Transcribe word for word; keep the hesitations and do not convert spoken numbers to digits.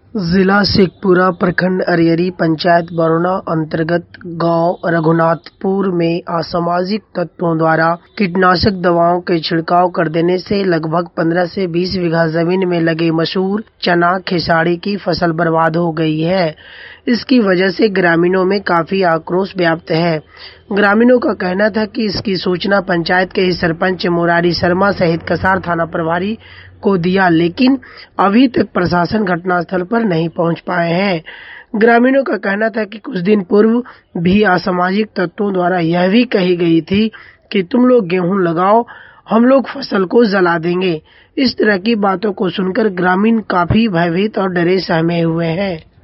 जिला शेखपुरा, प्रखंड अरियरी, पंचायत बरौना अंतर्गत गांव रघुनाथपुर में असामाजिक तत्वों द्वारा कीटनाशक दवाओं के छिड़काव कर देने से लगभग पंद्रह से बीस बीघा जमीन में लगे मसूर, चना, खेसारी की फसल बर्बाद हो गई है। इसकी वजह से ग्रामीणों में काफी आक्रोश व्याप्त है। ग्रामीणों का कहना था कि इसकी सूचना पंचायत के ही सरपंच मुरारी शर्मा सहित कसार थाना प्रभारी को दिया, लेकिन अभी तक प्रशासन घटनास्थल पर नहीं पहुंच पाए हैं। ग्रामीणों का कहना था कि कुछ दिन पूर्व भी असामाजिक तत्वों द्वारा यह भी कही गई थी कि तुम लोग गेहूं लगाओ, हम लोग फसल को जला देंगे। इस तरह की बातों को सुनकर ग्रामीण काफी भयभीत और डरे सहमे हुए हैं।